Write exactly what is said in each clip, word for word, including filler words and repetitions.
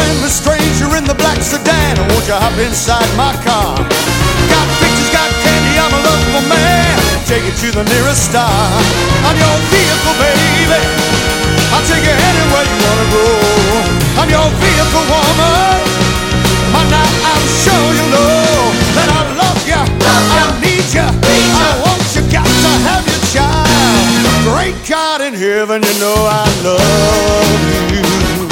friendly stranger in the black sedan. Won't you hop inside my car? Got pictures, got candy, I'm a lovable man. Take it to the nearest star. I'm your vehicle, baby. I'll take you anywhere you wanna go. I'm your vehicle, woman. And now I'm sure you know that I love you, I need you, I want you, got to have your child. Great God in heaven, you know I love you.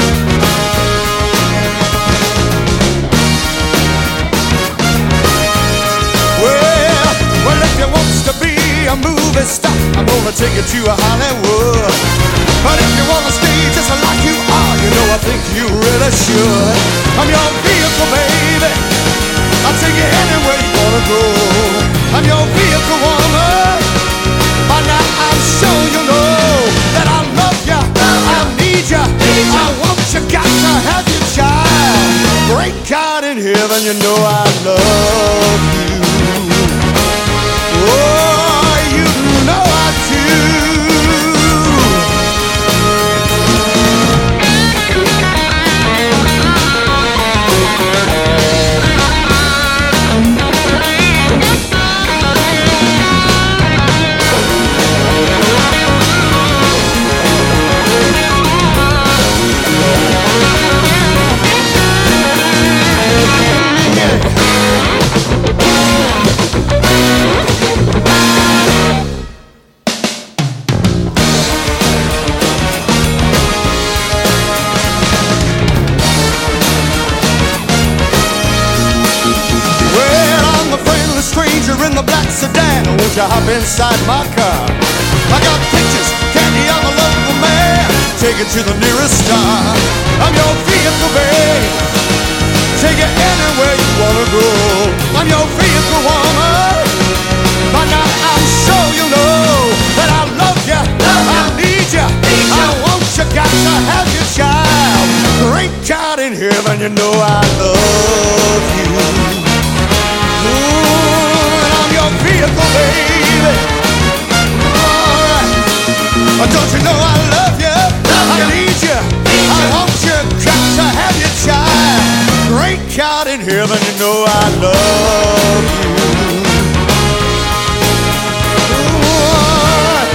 Well, well, if you wants to be a movie star, I'm gonna take you to Hollywood. But if you wanna stay just like you are, you know I think you really should. I'm your vehicle, baby. I'll take you anywhere you wanna go. I'm your vehicle, woman. By now I'm sure you know that I love you, I need you, I want you, got to have your child. Great God in heaven, you know I love you. Oh, you know I do. In the black sedan, won't you hop inside my car? I got pictures, candy, I'm a local man. Take it to the nearest star. I'm your vehicle, babe. Take it anywhere you wanna go. I'm your vehicle, woman. By now I'm sure you know that I love you, I need you, I want you, got to have your child. Great God in heaven, you know I love you. Ooh, vehicle, baby. Alright. Don't you know I love you? Love I you. Need you. Need I you. Want you. Got to have your child. Great God in heaven, you know I love you. Alright.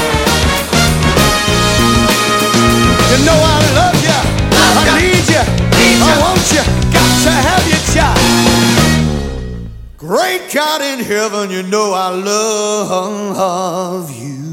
You know I love you. Love I you. Need you. Need I you. Want you. Got to have your child. Great God in heaven, you know I love you.